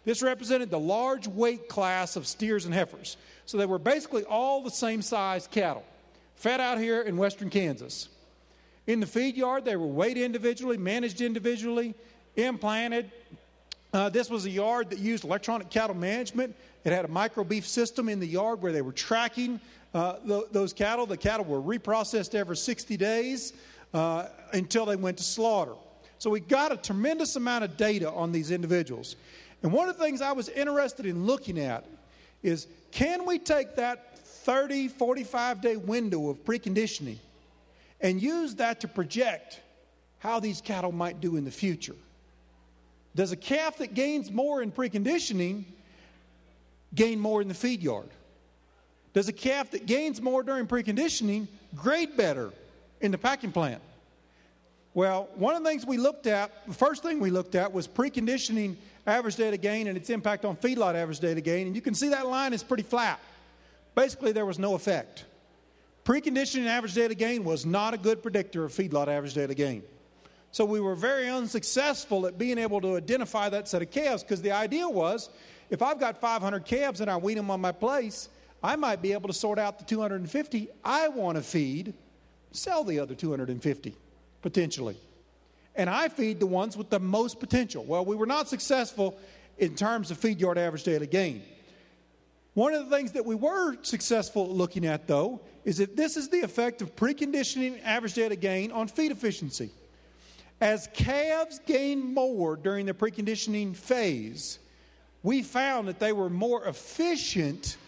This represented the large weight class of steers and heifers. So they were basically all the same size cattle, fed out here in western Kansas. In the feed yard, they were weighed individually, managed individually, implanted. This was a yard that used electronic cattle management. It had a micro beef system in the yard where they were tracking those cattle. The cattle were reprocessed every 60 days until they went to slaughter. So we got a tremendous amount of data on these individuals. And one of the things I was interested in looking at is, can we take that 30, 45-day window of preconditioning and use that to project how these cattle might do in the future? Does a calf that gains more in preconditioning gain more in the feed yard? Does a calf that gains more during preconditioning grade better in the packing plant? Well, one of the things we looked at, the first thing we looked at was preconditioning average daily gain and its impact on feedlot average daily gain. And you can see that line is pretty flat. Basically, there was no effect. Preconditioning average daily gain was not a good predictor of feedlot average daily gain. So we were very unsuccessful at being able to identify that set of calves, because the idea was, if I've got 500 calves and I wean them on my place, I might be able to sort out the 250 I want to feed, sell the other 250, potentially. And I feed the ones with the most potential. Well, we were not successful in terms of feed yard average daily gain. One of the things that we were successful at looking at, though, is that this is the effect of preconditioning average daily gain on feed efficiency. As calves gained more during the preconditioning phase, we found that they were more efficient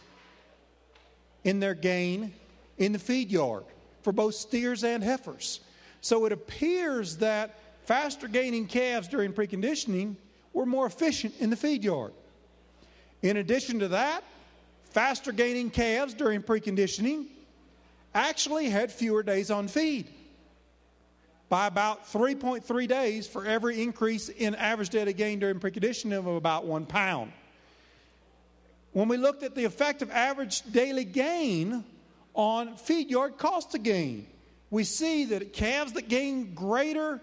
in their gain in the feed yard for both steers and heifers. So it appears that faster gaining calves during preconditioning were more efficient in the feed yard. In addition to that, faster gaining calves during preconditioning actually had fewer days on feed, by about 3.3 days for every increase in average daily gain during preconditioning of about 1 pound. When we looked at the effect of average daily gain on feed yard cost of gain, we see that calves that gain greater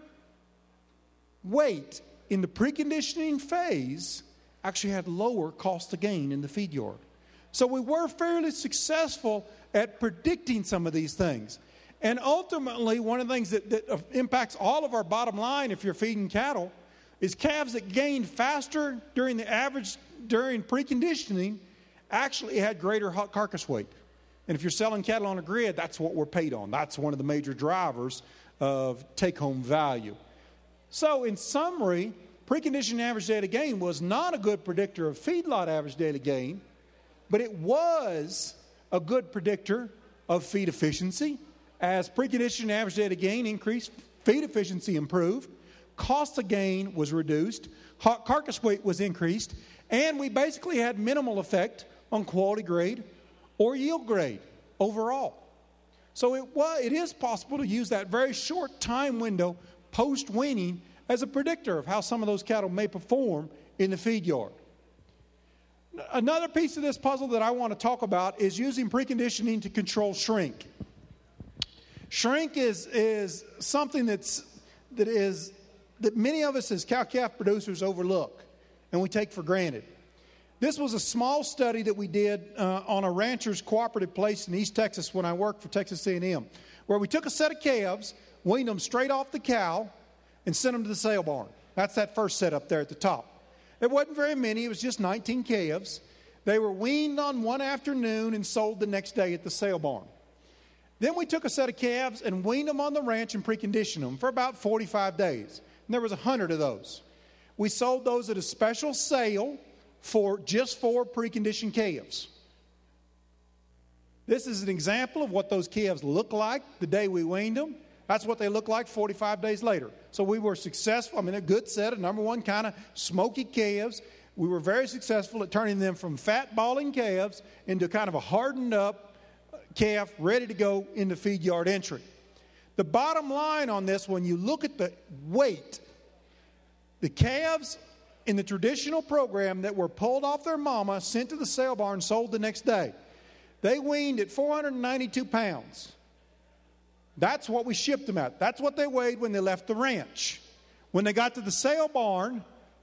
weight in the preconditioning phase actually had lower cost of gain in the feed yard. So we were fairly successful at predicting some of these things. And ultimately, one of the things that impacts all of our bottom line if you're feeding cattle is calves that gained faster during preconditioning actually had greater hot carcass weight. And if you're selling cattle on a grid, that's what we're paid on. That's one of the major drivers of take-home value. So in summary, preconditioning average daily gain was not a good predictor of feedlot average daily gain, but it was a good predictor of feed efficiency. As preconditioning average daily gain increased, feed efficiency improved, cost of gain was reduced, hot carcass weight was increased, and we basically had minimal effect on quality grade or yield grade overall. So it is possible to use that very short time window post-weaning as a predictor of how some of those cattle may perform in the feed yard. Another piece of this puzzle that I want to talk about is using preconditioning to control shrink. Shrink is something that many of us as cow-calf producers overlook and we take for granted. This was a small study that we did on a rancher's cooperative place in East Texas when I worked for Texas A&M, where we took a set of calves, weaned them straight off the cow, and sent them to the sale barn. That's that first set up there at the top. It wasn't very many. It was just 19 calves. They were weaned on one afternoon and sold the next day at the sale barn. Then we took a set of calves and weaned them on the ranch and preconditioned them for about 45 days. And there was 100 of those. We sold those at a special sale for just 4 preconditioned calves. This is an example of what those calves look like the day we weaned them. That's what they look like 45 days later. So we were successful. A good set of number one kind of smoky calves. We were very successful at turning them from fat balling calves into kind of a hardened up calf ready to go into feed yard entry. The bottom line on this, when you look at the weight, the calves in the traditional program that were pulled off their mama, sent to the sale barn, sold the next day, they weaned at 492 pounds. That's what we shipped them at. That's what they weighed when they left the ranch. When they got to the sale barn,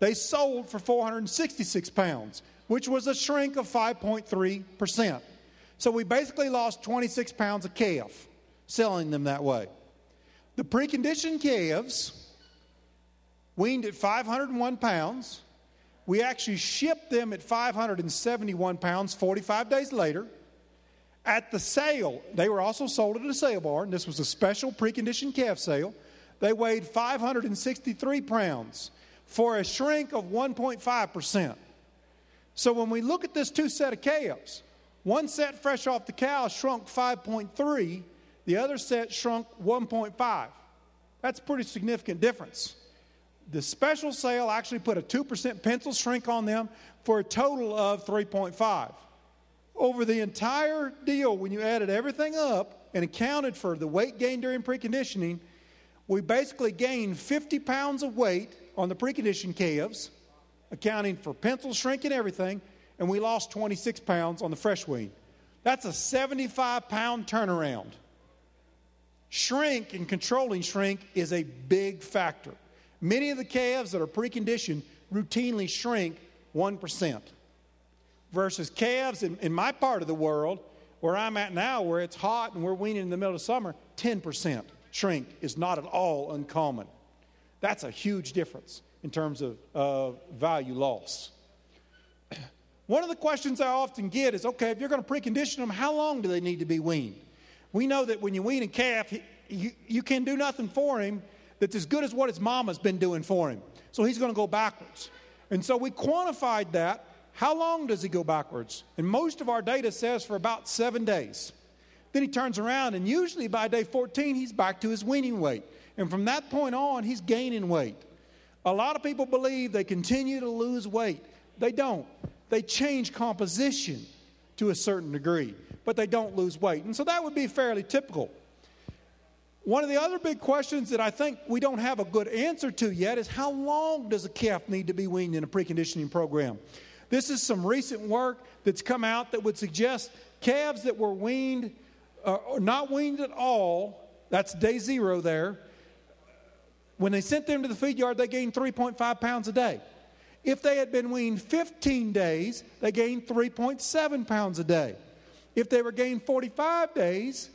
they sold for 466 pounds, which was a shrink of 5.3%. So we basically lost 26 pounds of calf selling them that way. The preconditioned calves weaned at 501 pounds. We actually shipped them at 571 pounds 45 days later. At the sale, they were also sold at a sale barn. This was a special preconditioned calf sale. They weighed 563 pounds for a shrink of 1.5%. So when we look at this two set of calves, one set fresh off the cow shrunk 5.3, the other set shrunk 1.5. That's a pretty significant difference. The special sale actually put a 2% pencil shrink on them for a total of 3.5. Over the entire deal, when you added everything up and accounted for the weight gain during preconditioning, we basically gained 50 pounds of weight on the preconditioned calves, accounting for pencil shrink and everything, and we lost 26 pounds on the fresh wean. That's a 75-pound turnaround. Shrink and controlling shrink is a big factor. Many of the calves that are preconditioned routinely shrink 1%. Versus calves in my part of the world, where I'm at now, where it's hot and we're weaning in the middle of summer, 10% shrink is not at all uncommon. That's a huge difference in terms of value loss. One of the questions I often get is, okay, if you're going to precondition them, how long do they need to be weaned? We know that when you wean a calf, you can do nothing for him that's as good as what his mama's been doing for him. So he's going to go backwards. And so we quantified that. How long does he go backwards? And most of our data says for about 7 days. Then he turns around, and usually by day 14, he's back to his weaning weight. And from that point on, he's gaining weight. A lot of people believe they continue to lose weight. They don't. They change composition to a certain degree, but they don't lose weight. And so that would be fairly typical. One of the other big questions that I think we don't have a good answer to yet is how long does a calf need to be weaned in a preconditioning program? This is some recent work that's come out that would suggest calves that were weaned or not weaned at all, that's day 0 there, when they sent them to the feed yard, they gained 3.5 pounds a day. If they had been weaned 15 days, they gained 3.7 pounds a day. If they were weaned 45 days,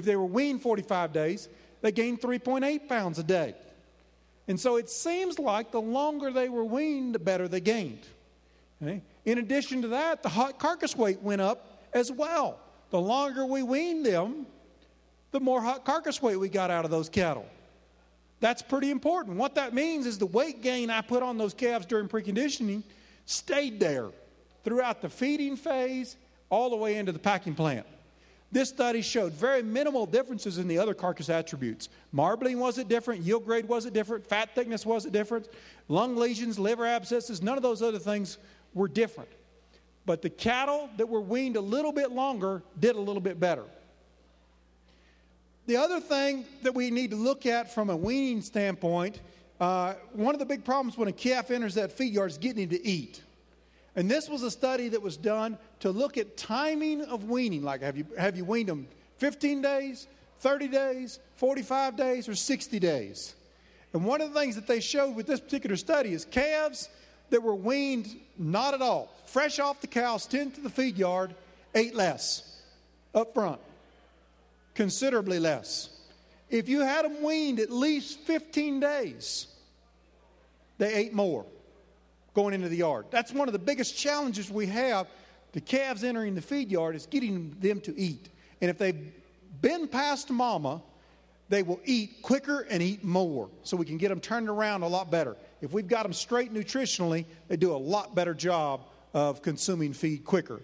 they gained 3.8 pounds a day. And so it seems like the longer they were weaned, the better they gained. Okay? In addition to that, the hot carcass weight went up as well. The longer we weaned them, the more hot carcass weight we got out of those cattle. That's pretty important. What that means is the weight gain I put on those calves during preconditioning stayed there throughout the feeding phase all the way into the packing plant. This study showed very minimal differences in the other carcass attributes. Marbling wasn't different, yield grade wasn't different, fat thickness wasn't different, lung lesions, liver abscesses, none of those other things were different. But the cattle that were weaned a little bit longer did a little bit better. The other thing that we need to look at from a weaning standpoint, one of the big problems when a calf enters that feed yard is getting him to eat. And this was a study that was done to look at timing of weaning. Like, have you weaned them 15 days, 30 days, 45 days, or 60 days? And one of the things that they showed with this particular study is calves that were weaned not at all, fresh off the cow, sent to the feed yard, ate less up front, considerably less. If you had them weaned at least 15 days, they ate more going into the yard. That's one of the biggest challenges we have to calves entering the feed yard is getting them to eat. And if they've been past mama, they will eat quicker and eat more so we can get them turned around a lot better. If we've got them straight nutritionally, they do a lot better job of consuming feed quicker.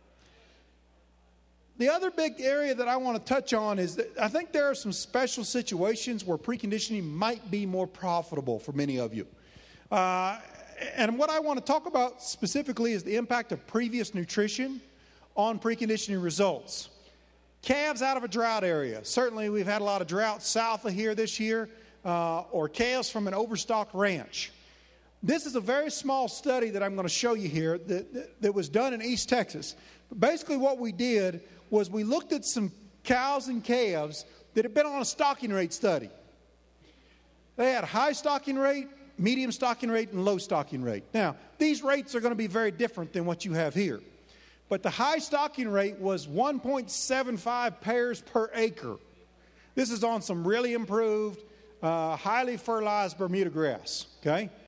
The other big area that I want to touch on is that I think there are some special situations where preconditioning might be more profitable for many of you. And what I want to talk about specifically is the impact of previous nutrition on preconditioning results. Calves out of a drought area. Certainly we've had a lot of drought south of here this year, or calves from an overstocked ranch. This is a very small study that I'm going to show you here that was done in East Texas. But basically what we did was we looked at some cows and calves that had been on a stocking rate study. They had high stocking rate, medium stocking rate, and low stocking rate. Now, these rates are going to be very different than what you have here. But the high stocking rate was 1.75 pairs per acre. This is on some really improved, highly fertilized Bermuda grass, okay?